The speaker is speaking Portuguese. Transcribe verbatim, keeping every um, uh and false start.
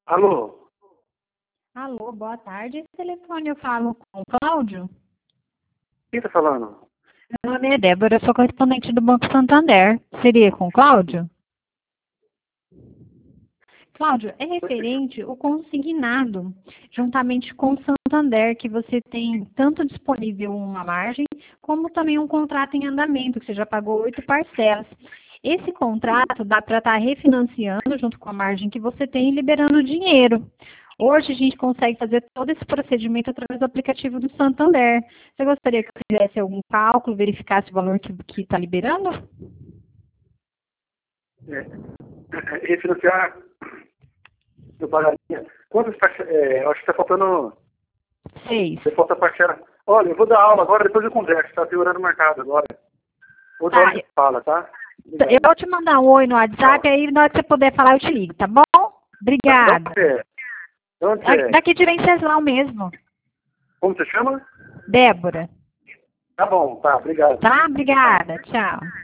Alô? Alô, boa tarde. Esse telefone eu falo com o Cláudio. Quem tá falando? Meu nome é Débora, eu sou correspondente do Banco Santander. Seria com o Cláudio? Cláudio, é referente o consignado, juntamente com o Santander, que você tem tanto disponível uma margem, como também um contrato em andamento, que você já pagou oito parcelas. Esse contrato dá para estar refinanciando junto com a margem que você tem e liberando dinheiro. Hoje a gente consegue fazer todo esse procedimento através do aplicativo do Santander. Você gostaria que eu fizesse algum cálculo, verificasse o valor que está liberando? É, é, refinanciar, eu pagaria. Quantas parcelas? É, eu acho que tá faltando. Seis. Você falta parcela. Olha, eu vou dar aula agora, depois eu converso, tá? Tem horário marcado agora. Outra hora Tá, a gente fala, tá? eu Obrigado. vou te mandar um oi no WhatsApp, Tchau. aí na hora que você puder falar eu te ligo, tá bom? Da, da Obrigada. onde você é? Da onde você Da- é? Daqui de Venceslau mesmo. Como você chama? Débora. Tá bom, tá, obrigado. Tá? Tchau. Obrigada. Tchau.